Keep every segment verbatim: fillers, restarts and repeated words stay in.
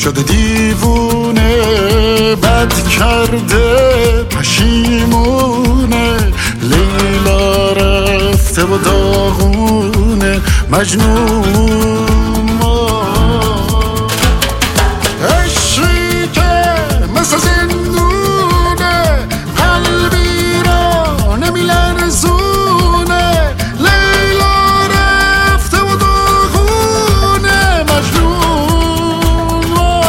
شده دیوونه، بد کرده پشیمونه، لیلا رفته و داغونه مجنون. عشقی که مثل زندونه، قلبی را نمیلرزونه، لیلا رفته و داغونه مجنون.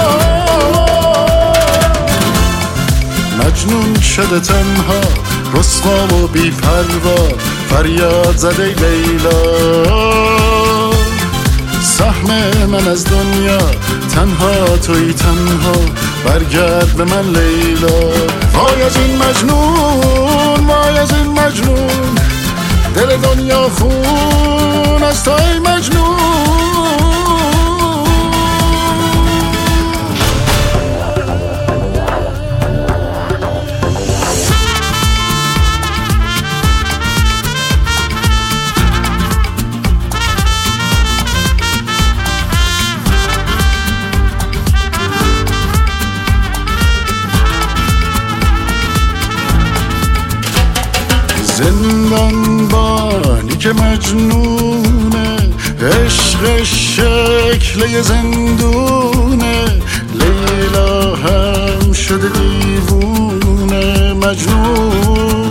مجنون شده تنها، رسوا و بی پروا، فریاد زده لیلا. سهم من از دنیا، تنها توی تنها، برگرد به من لیلا. وای از این مجنون، وای از این مجنون، دل دنیا خون از توی مجنون. زندان بانی که مجنونه، عشق شکل یه زندونه، لیلا هم شده دیوونه مجنون.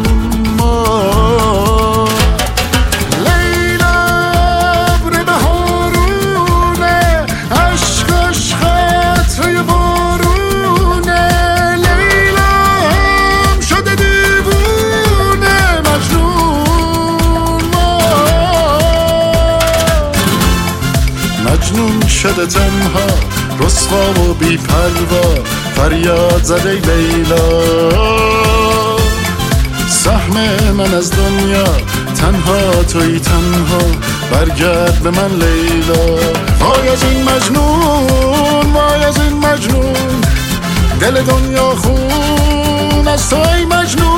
لیلا ابر بهارونه، عشقش خطره بارونه، لیلا هم شده دیوونه مجنون. مجنون شده تنها، رسوا و بی پروا، فریاد زده لیلا. سهم من از دنیا، تنها توی تنها، برگرد به من لیلا. وای از این مجنون، وای از این مجنون، دل دنیا خون از توی مجنون.